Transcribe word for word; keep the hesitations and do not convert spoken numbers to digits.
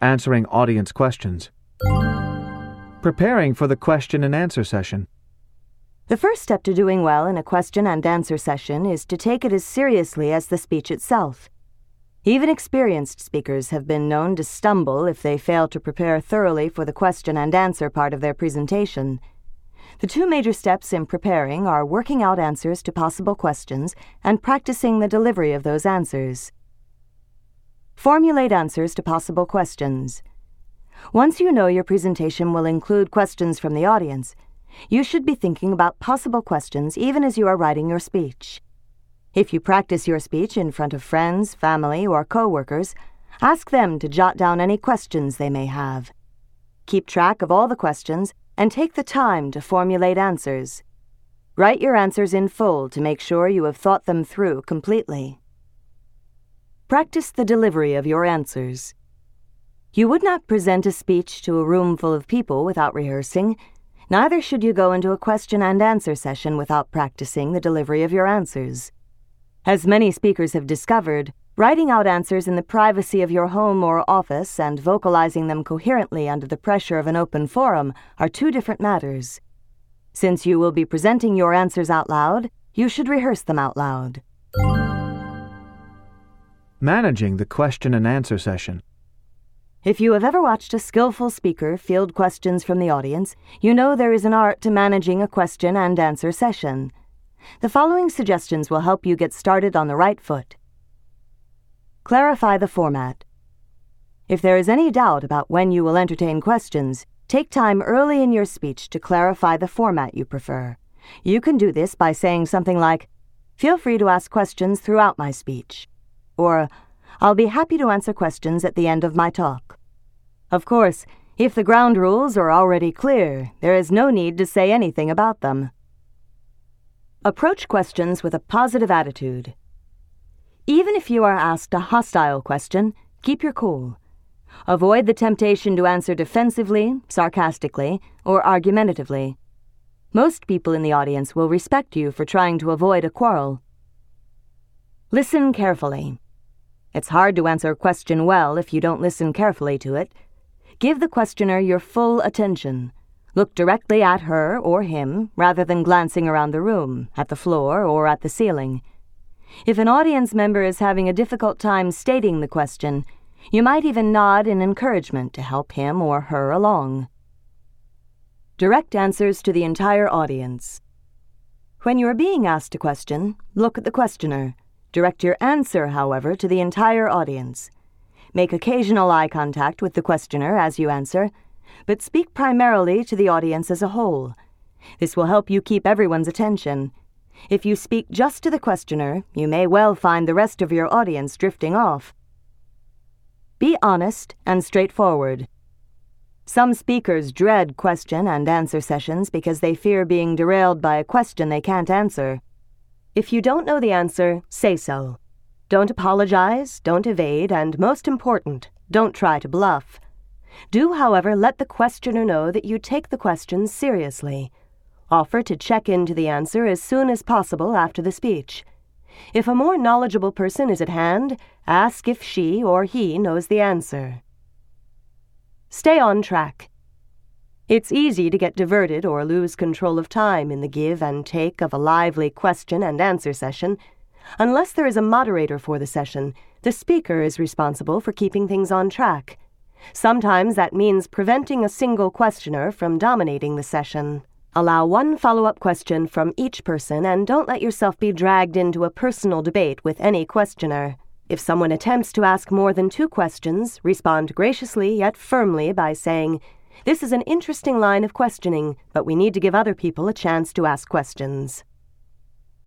Answering audience questions. Preparing for the question and answer session. The first step to doing well in a question and answer session is to take it as seriously as the speech itself. Even experienced speakers have been known to stumble if they fail to prepare thoroughly for the question and answer part of their presentation. The two major steps in preparing are working out answers to possible questions and practicing the delivery of those answers. Formulate answers to possible questions. Once you know your presentation will include questions from the audience, you should be thinking about possible questions even as you are writing your speech. If you practice your speech in front of friends, family, or co-workers, ask them to jot down any questions they may have. Keep track of all the questions and take the time to formulate answers. Write your answers in full to make sure you have thought them through completely. Practice the delivery of your answers. You would not present a speech to a room full of people without rehearsing. Neither should you go into a question and answer session without practicing the delivery of your answers. As many speakers have discovered, writing out answers in the privacy of your home or office and vocalizing them coherently under the pressure of an open forum are two different matters. Since you will be presenting your answers out loud, you should rehearse them out loud. Managing the question and answer session. If you have ever watched a skillful speaker field questions from the audience, you know there is an art to managing a question and answer session. The following suggestions will help you get started on the right foot. Clarify the format. If there is any doubt about when you will entertain questions, take time early in your speech to clarify the format you prefer. You can do this by saying something like, "Feel free to ask questions throughout my speech," or "I'll be happy to answer questions at the end of my talk." Of course, if the ground rules are already clear, there is no need to say anything about them. Approach questions with a positive attitude. Even if you are asked a hostile question, keep your cool. Avoid the temptation to answer defensively, sarcastically, or argumentatively. Most people in the audience will respect you for trying to avoid a quarrel. Listen carefully. It's hard to answer a question well if you don't listen carefully to it. Give the questioner your full attention. Look directly at her or him rather than glancing around the room, at the floor, or at the ceiling. If an audience member is having a difficult time stating the question, you might even nod in encouragement to help him or her along. Direct answers to the entire audience. When you are being asked a question, look at the questioner. Direct your answer, however, to the entire audience. Make occasional eye contact with the questioner as you answer, but speak primarily to the audience as a whole. This will help you keep everyone's attention. If you speak just to the questioner, you may well find the rest of your audience drifting off. Be honest and straightforward. Some speakers dread question and answer sessions because they fear being derailed by a question they can't answer. If you don't know the answer, say so. Don't apologize, don't evade, and most important, don't try to bluff. Do, however, let the questioner know that you take the question seriously. Offer to check into the answer as soon as possible after the speech. If a more knowledgeable person is at hand, ask if she or he knows the answer. Stay on track. It's easy to get diverted or lose control of time in the give and take of a lively question and answer session. Unless there is a moderator for the session, the speaker is responsible for keeping things on track. Sometimes that means preventing a single questioner from dominating the session. Allow one follow-up question from each person and don't let yourself be dragged into a personal debate with any questioner. If someone attempts to ask more than two questions, respond graciously yet firmly by saying, "This is an interesting line of questioning, but we need to give other people a chance to ask questions."